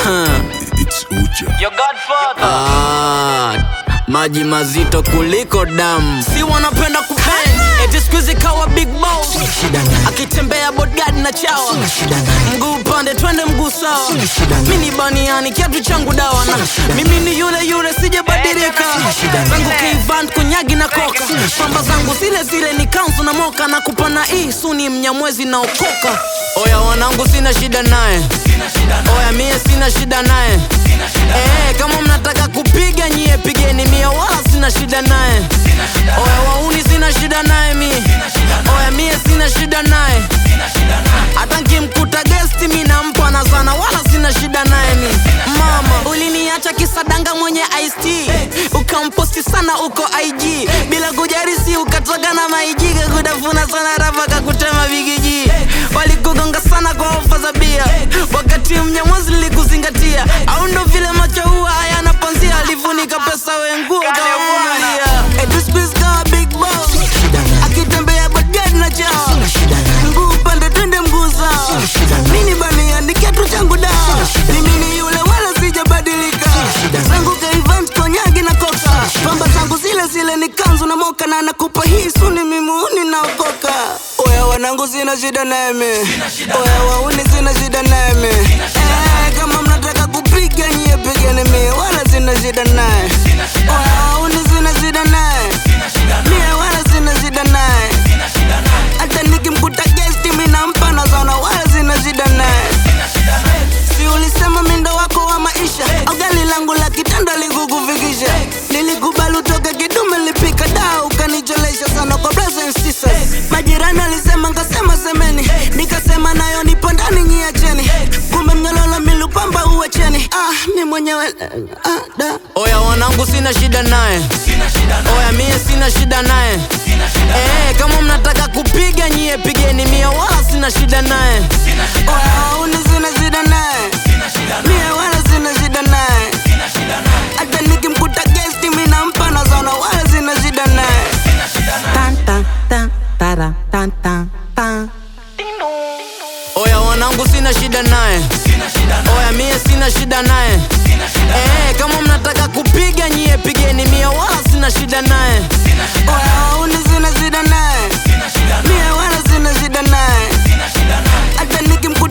It's Uja. Your Godfather. Maji mazito kuliko damu. Si wanapenda kupend. Eti squeeze kawa big boss. Akitembea bodyguard na chawa. Mguu upande twende mguu sawa. Mimi baniani kiatu changu dawa na mimi ni yule sijabadilika. Zangu K-Van kunyagi na koka. Pamba zangu zile ni kanzu na moka na kupana suni mnyamwezi na okoka. Oya wanangu sina shida naye. Oya mie sina shida naye. Kama mnataka kupiga nyie pigeni mie wala sina shida naye. Oya wauni sina shida naye mi. Oya mie sina shida naye. Hata nkimkuta guest mi nampa na sana wala sina shida naye mi. Mama uliniacha kisadanga mwenye iced ukamposti sana uko IG bila kujarisi ukatoka na maijiga kudafuna sana rapa kakutema bigiji. Walikugonga sana kwa ofa za bia wakati mnyamwazi likuzingatia. Au ndo vile macho huwa hayana panzia alifunika pesa wenguo kawavumilia. Edu squeeze kawa big boss akitembea bodyguard na chao. Mguu upande twende mguu sawa. Mini bania ni kiatu changu dawa. Mimi ni yule wala sijabadilika. Zangu K-Van konyagi na koka. Pamba zangu zile ni kanzu na moka na nakupa hii suni mimuni na okoka. Oya wanangu sina shida nami. Oya wauni sina shida nami. Kama mnataka kupiga nyie pigeni mie wala sina shida naye. Oya wauni sina shida naye. Mie wala sina shida naye. Hata nikimkuta guest mimi nampa na sana wala sina shida naye. Si ulisema mindo wako wa maisha au gari langu la kitanda likukufikisha. Nilikubali utoke kidume lipika dao ukanicholesha sana kwa brothers and sisters. Majirani alisema nkasema semeni nikasema nayo nipo ndani nyiacheni. Kumbe mnyololo milupamba uwacheni. Mi mwenyewe da. Oya wanangu sina shida naye. Oya mie sina shida naye. Kama mnataka kupiga nyie pigeni mie wala sina shida naye. Oya uni sina shida naye. Mie wala sina shida naye. Hata nikimkuta guest mimi nampa na sana wala sina shida naye. Tan tan tan tara tan tan tan. Oya wanangu sina shida naye. Oya mie sina shida naye. Kama mnataka kupiga nyie pigeni mie wala sina shida naye. Oya uni sina shida naye. Mie wala sina shida naye. Hata nikimkuta